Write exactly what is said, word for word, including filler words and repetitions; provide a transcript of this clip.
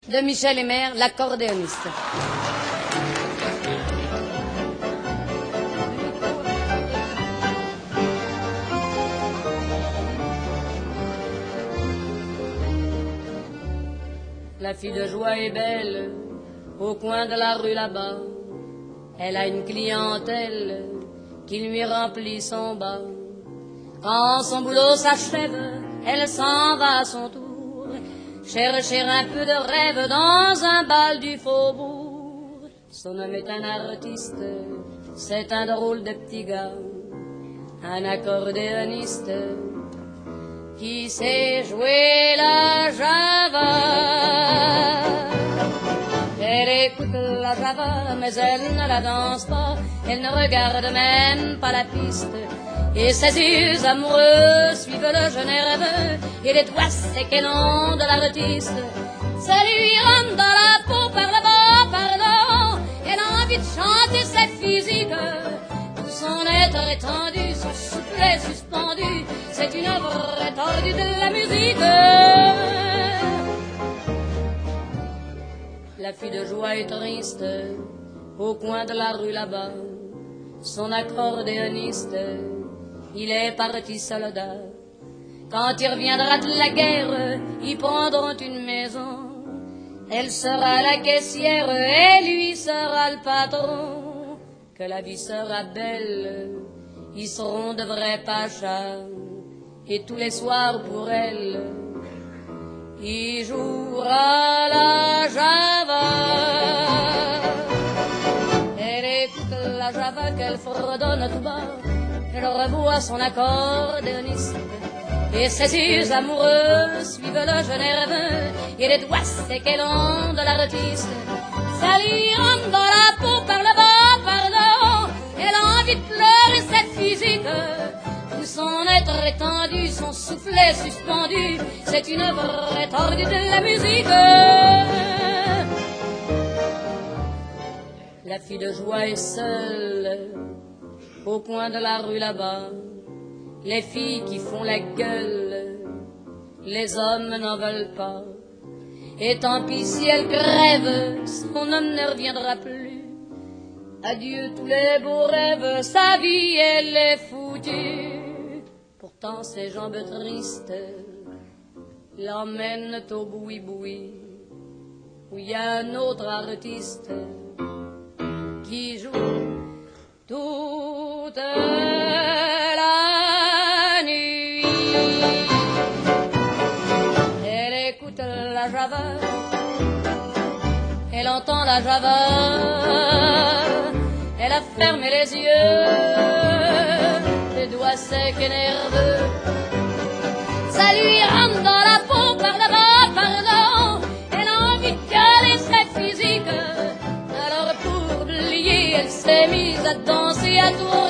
de Michel Hémer, l'accordéoniste. La fille de joie est belle, au coin de la rue là-bas. Elle a une clientèle qui lui remplit son bas. Quand son boulot s'achève, elle s'en va à son tour chercher un peu de rêve dans un bal du faubourg. Son homme est un artiste, c'est un drôle de petit gars, un accordéoniste qui sait jouer la java. Elle écoute la java, mais elle ne la danse pas, elle ne regarde même pas la piste. Et ses yeux amoureux suivent le jeune nerveux, et les doigts secs et longs de l'artiste. Ça lui rentre dans la peau par le bas, par le haut. Elle a envie de chanter cette physique. Tout son être étendu, son souffle est suspendu. C'est une œuvre étendue de la musique. La fille de joie est triste, au coin de la rue là-bas. Son accordéoniste, il est parti soldat. Quand il reviendra de la guerre, ils prendront une maison. Elle sera la caissière et lui sera le patron. Que la vie sera belle, ils seront de vrais pachas. Et tous les soirs pour elle, il jouera la java. Elle écoute la java qu'elle fredonne tout bas. Elle revoit son accordéoniste, et ses yeux amoureux suivent le jeune nerveux, et les doigts secs et longs de l'artiste. Ça lui rentre dans la peau par le bas, par le haut. Elle a envie de pleurer cette physique. Tout son être étendu, son souffle est suspendu. C'est une œuvre étendue de la musique. La fille de joie est seule, au coin de la rue là-bas. Les filles qui font la gueule, les hommes n'en veulent pas. Et tant pis si elle crève, son homme ne reviendra plus. Adieu tous les beaux rêves, sa vie elle est foutue. Pourtant ses jambes tristes l'emmènent au boui-boui, où il y a un autre artiste qui joue toute la nuit. Elle écoute la java, elle entend la java, elle a fermé les yeux, les doigts secs et nerveux. Ça lui rentre dans la peau par le bas, par le haut. Elle a envie de caler cette physique. Alors pour oublier, elle s'est mise à danser à tour